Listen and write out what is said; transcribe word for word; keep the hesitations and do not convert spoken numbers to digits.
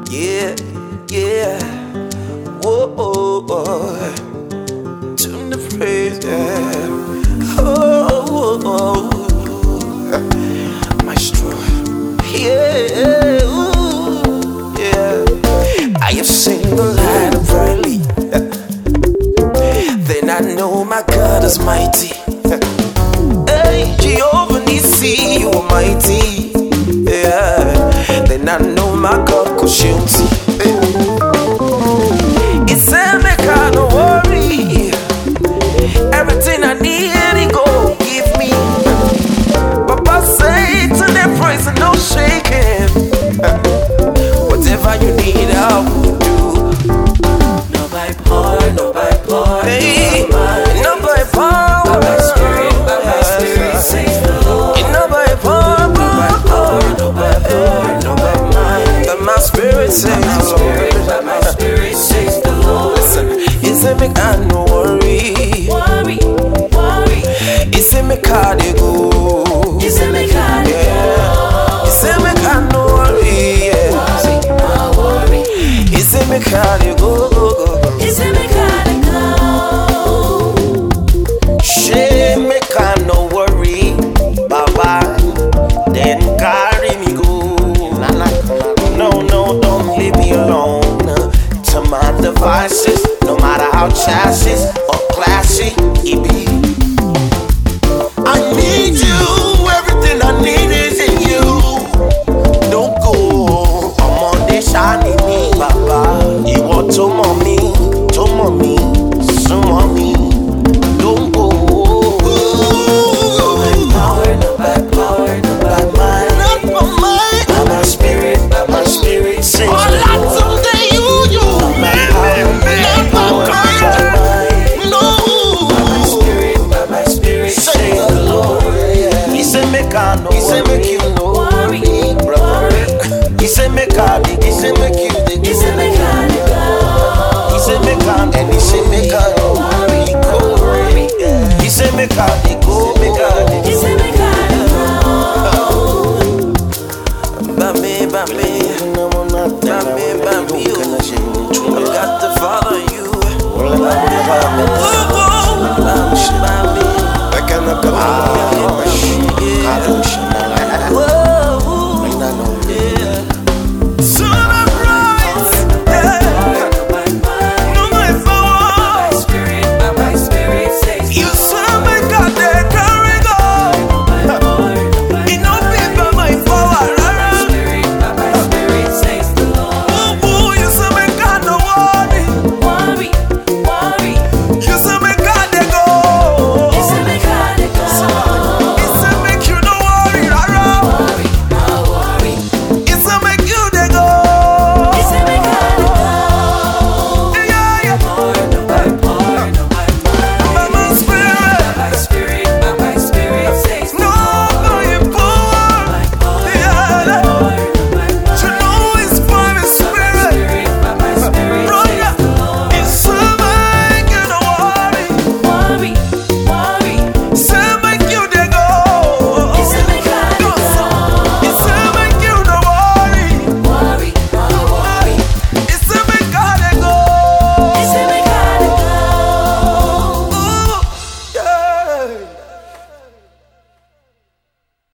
Yeah, yeah. Whoa, whoa, whoa. Tune the praise, yeah. Oh, oh, oh. Maestro. Yeah, ooh, yeah. I have seen the light of early. Then I know my God is mighty. Hey, Jehovah Nissi, you are mighty. Yeah. Then I know my God could shield me. He said, make I no worry. Everything I need, he go give me. Papa say to them praise and no shaking. Whatever you need, I will do. No by power, no by power, Hey, no by not by power, by my spirit, by my spirit, says the Lord. not by power, No by power, no by power, no by might. but my spirit says By my the spirit, Lord. by my spirit, says the Lord. Listen, he said make I no worry. Worry, worry. He said make I dey go. You say me can't Yeah. He said make I no worry. Yeah. worry, no worry. He said make I dey go, go, go, go. You say me can't go. She make I no worry, Baba. Then carry me go. Nah, nah. No, no, don't leave me alone. To my devices, no matter how chassis or classy it be. I need you, everything I need is in you. Don't go, I'm on this shiny me, Baba. You want to mommy, to mommy, so mommy. Don't go. No by power, no by power, no by might. Not for mine. By my spirit, by my spirit, says Oh, the Lord, Lord. someday you, you, man, man, man, Power, man. by might. No. By my spirit, by my spirit, Say says the the Lord. He said make I know. He said make you know. Worry, worry. He said make I dig. He said make you dig. You say me can't go. He said make I and he said make I know. Worry, Go. worry. He said make I dig. Go make I dig. You say me can't go. Bami, bami, bami, bami, you. I got to follow you. Bami, bami, bami, bami.